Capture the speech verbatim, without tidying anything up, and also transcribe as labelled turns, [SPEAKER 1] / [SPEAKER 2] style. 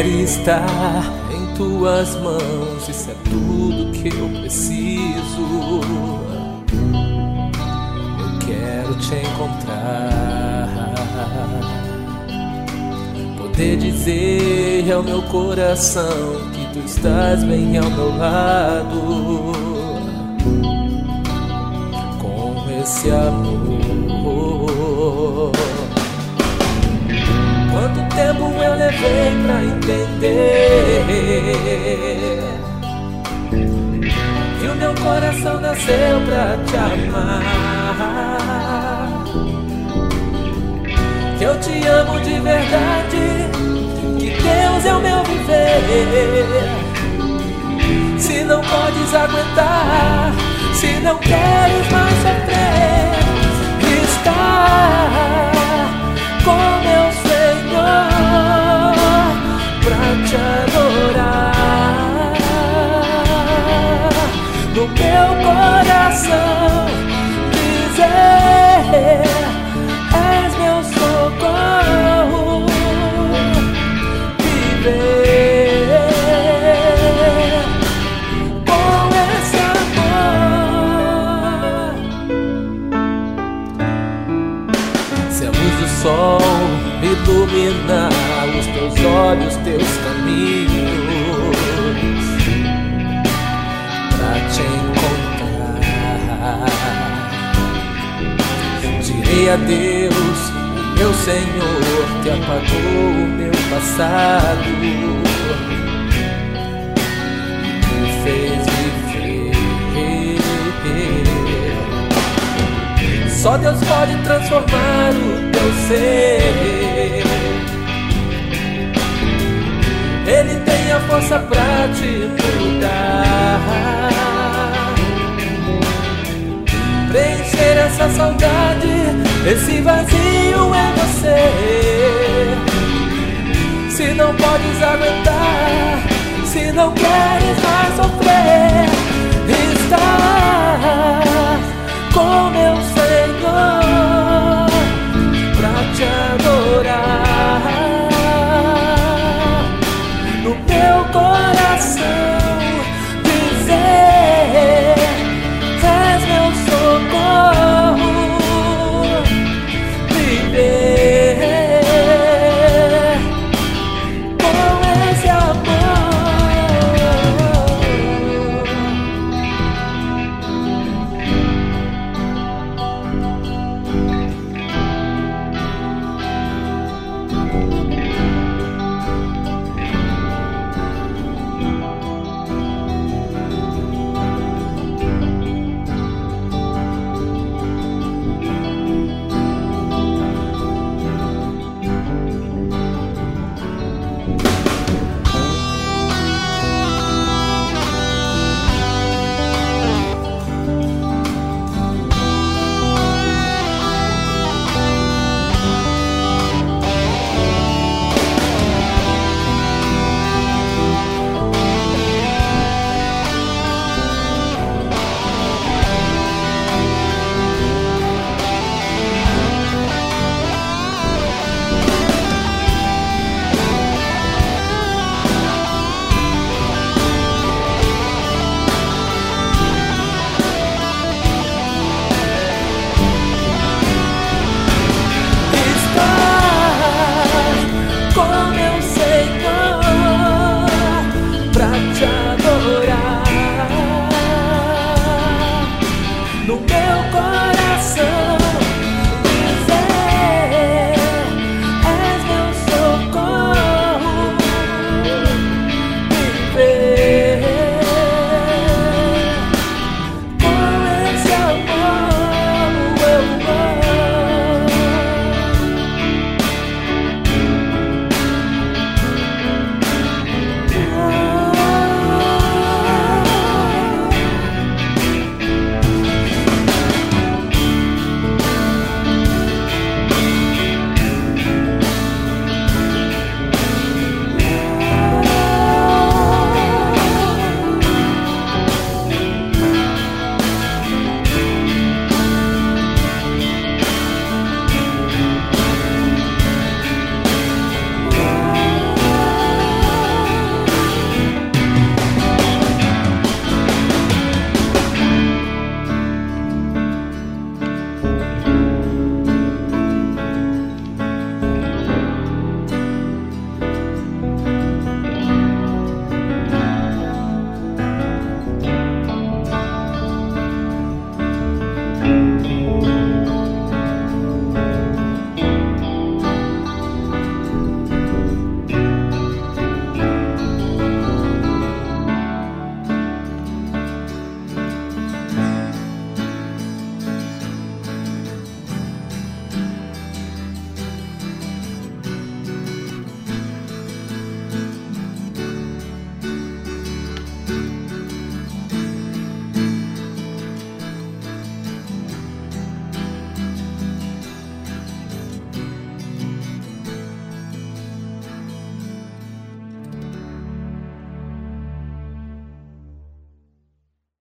[SPEAKER 1] estar em tuas mãos, isso é tudo que eu preciso. Eu quero te encontrar, poder dizer ao meu coração que tu estás bem ao meu lado, com esse amor. Quanto tempo eu levei pra entender que o meu coração nasceu pra te amar, que eu te amo de verdade, que Deus é o meu viver. Se não podes aguentar, se não queres mais sofrer, está com meu Senhor pra te adorar. No meu coração dizer: és meu socorro, viver com esse amor. Se a luz do sol iluminar os teus olhos, teus caminhos, pra te encontrar, direi a Deus, meu Senhor, que apagou o meu passado, me fez viver. Só Deus pode transformar o teu ser, Ele tem a força pra te mudar, preencher essa saudade, esse vazio é você. Se não podes aguentar, se não quer